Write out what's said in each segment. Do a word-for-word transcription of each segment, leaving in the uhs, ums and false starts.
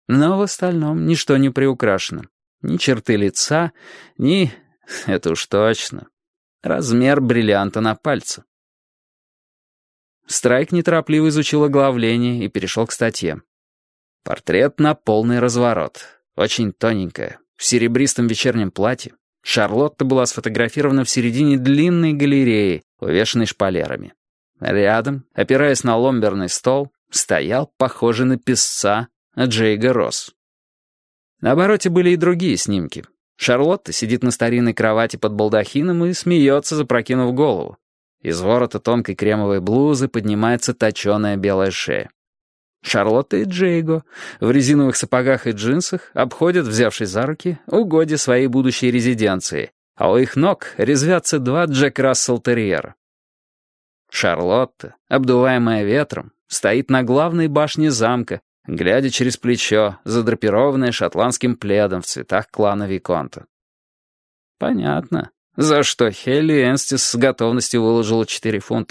Но в остальном ничто не приукрашено. Ни черты лица, ни, это уж точно, размер бриллианта на пальце. Страйк неторопливо изучил оглавление и перешел к статье. Портрет на полный разворот. Очень тоненькая, в серебристом вечернем платье. Шарлотта была сфотографирована в середине длинной галереи, увешанной шпалерами. Рядом, опираясь на ломберный стол, стоял, похожий на писца, Джейго Росс. На обороте были и другие снимки. Шарлотта сидит на старинной кровати под балдахином и смеется, запрокинув голову. Из ворота тонкой кремовой блузы поднимается точеная белая шея. Шарлотта и Джейго в резиновых сапогах и джинсах обходят, взявшись за руки, угодья своей будущей резиденции, а у их ног резвятся два Джек Рассел-терьера. Шарлотта, обдуваемая ветром, стоит на главной башне замка, глядя через плечо, задрапированная шотландским пледом в цветах клана Виконта. Понятно, за что Хелли Энстис с готовностью выложила четыре фунта.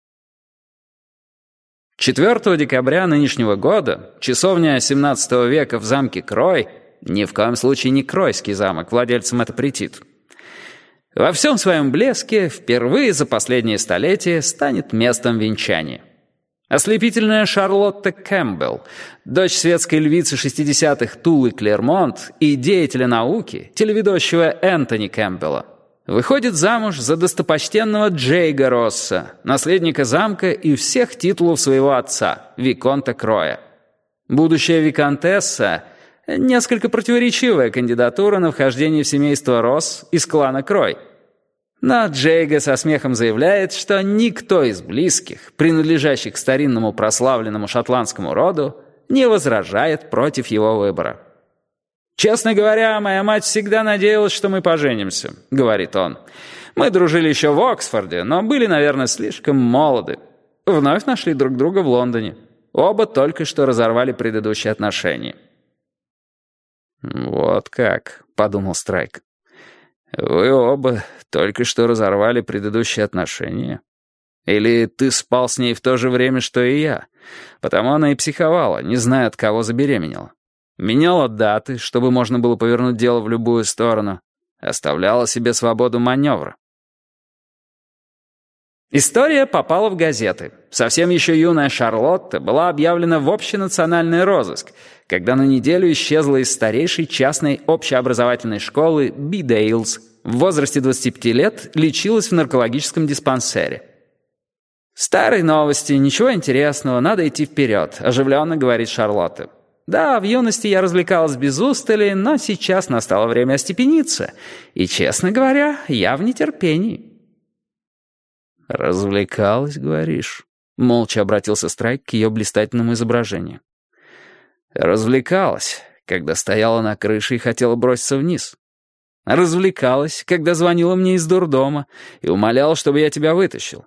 четвёртого декабря нынешнего года часовня семнадцатого века в замке Крой, ни в коем случае не Кройский замок, владельцам это претит, во всем своем блеске впервые за последнее столетие станет местом венчания. Ослепительная Шарлотта Кэмпбелл, дочь светской львицы шестидесятых Тулы Клермонт и деятеля науки, телеведущего Энтони Кэмпбелла, выходит замуж за достопочтенного Джейго Росса, наследника замка и всех титулов своего отца, Виконта Кроя. Будущая виконтесса — несколько противоречивая кандидатура на вхождение в семейство Росс из клана Крой. Но Джейго со смехом заявляет, что никто из близких, принадлежащих к старинному прославленному шотландскому роду, не возражает против его выбора. «Честно говоря, моя мать всегда надеялась, что мы поженимся», — говорит он. «Мы дружили еще в Оксфорде, но были, наверное, слишком молоды. Вновь нашли друг друга в Лондоне. Оба только что разорвали предыдущие отношения». «Вот как», — подумал Страйк. «Вы оба только что разорвали предыдущие отношения? Или ты спал с ней в то же время, что и я? Потому она и психовала, не зная, от кого забеременела. Меняла даты, чтобы можно было повернуть дело в любую сторону. Оставляла себе свободу маневра». История попала в газеты. Совсем еще юная Шарлотта была объявлена в общенациональный розыск, когда на неделю исчезла из старейшей частной общеобразовательной школы Бидейлс. В возрасте двадцати пяти лет лечилась в наркологическом диспансере. «Старые новости, ничего интересного, надо идти вперед», — оживленно говорит Шарлотта. «Да, в юности я развлекалась без устали, но сейчас настало время остепениться. И, честно говоря, я в нетерпении». «Развлекалась, говоришь?» — молча обратился Страйк к ее блистательному изображению. «Развлекалась, когда стояла на крыше и хотела броситься вниз. Развлекалась, когда звонила мне из дурдома и умоляла, чтобы я тебя вытащил».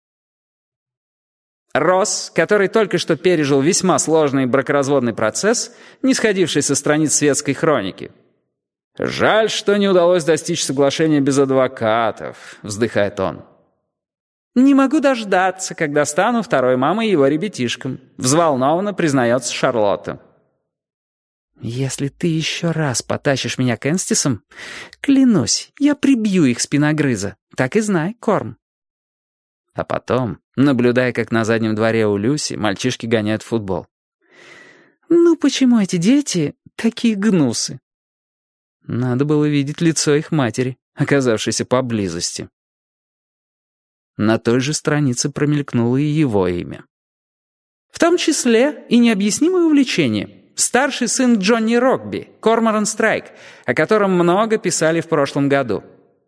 Росс, который только что пережил весьма сложный бракоразводный процесс, не сходивший со страниц светской хроники. «Жаль, что не удалось достичь соглашения без адвокатов», — вздыхает он. «Не могу дождаться, когда стану второй мамой его ребятишкам», — взволнованно признается Шарлотта. «Если ты еще раз потащишь меня к Энстисам, клянусь, я прибью их спиногрыза. Так и знай, Корм». А потом, наблюдая, как на заднем дворе у Люси мальчишки гоняют в футбол. «Ну почему эти дети такие гнусы?» Надо было видеть лицо их матери, оказавшейся поблизости. На той же странице промелькнуло и его имя. «В том числе и необъяснимое увлечение. Старший сын Джонни Рокби, Корморан Страйк, о котором много писали в прошлом году».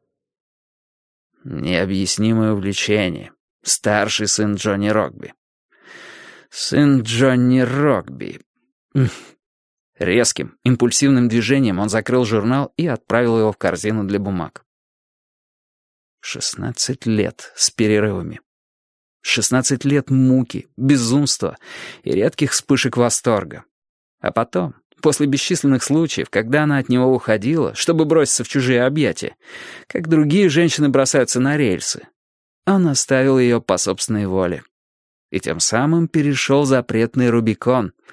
Необъяснимое увлечение. Старший сын Джонни Рокби. Сын Джонни Рокби. Резким, импульсивным движением он закрыл журнал и отправил его в корзину для бумаг. Шестнадцать лет с перерывами. Шестнадцать лет муки, безумства и редких вспышек восторга. А потом, после бесчисленных случаев, когда она от него уходила, чтобы броситься в чужие объятия, как другие женщины бросаются на рельсы, он оставил ее по собственной воле. И тем самым перешел запретный Рубикон.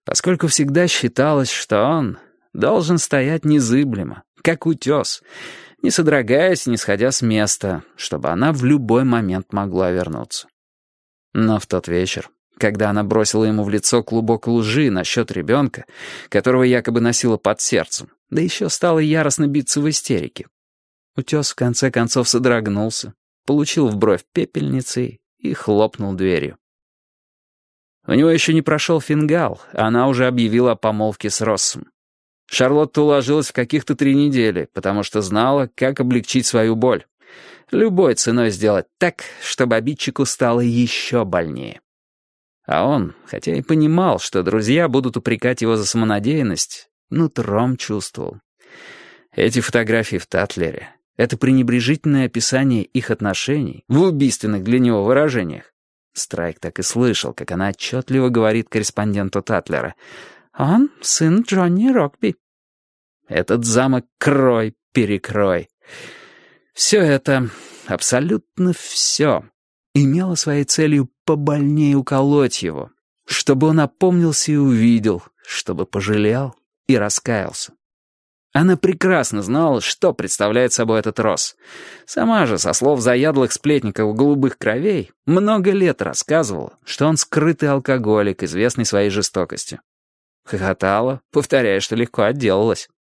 поскольку всегда считалось, что он должен стоять незыблемо, как утес, не содрогаясь, не сходя с места, чтобы она в любой момент могла вернуться. Но в тот вечер, когда она бросила ему в лицо клубок лжи насчет ребенка, которого якобы носила под сердцем, да еще стала яростно биться в истерике, утес в конце концов содрогнулся, получил в бровь пепельницей и хлопнул дверью. У него еще не прошел фингал, а она уже объявила о помолвке с Россом. Шарлотта уложилась в каких-то три недели, потому что знала, как облегчить свою боль. Любой ценой сделать так, чтобы обидчику стало еще больнее. А он, хотя и понимал, что друзья будут упрекать его за самонадеянность, нутром чувствовал. Эти фотографии в Татлере, это пренебрежительное описание их отношений в убийственных для него выражениях. Страйк так и слышал, как она отчетливо говорит корреспонденту Татлера: «Он сын Джонни Рокби». Этот замок крой-перекрой. Все это, абсолютно все, имело своей целью побольнее уколоть его, чтобы он опомнился и увидел, чтобы пожалел и раскаялся. Она прекрасно знала, что представляет собой этот Росс. Сама же, со слов заядлых сплетников голубых кровей, много лет рассказывала, что он скрытый алкоголик, известный своей жестокостью. Хохотала, повторяя, что легко отделалась.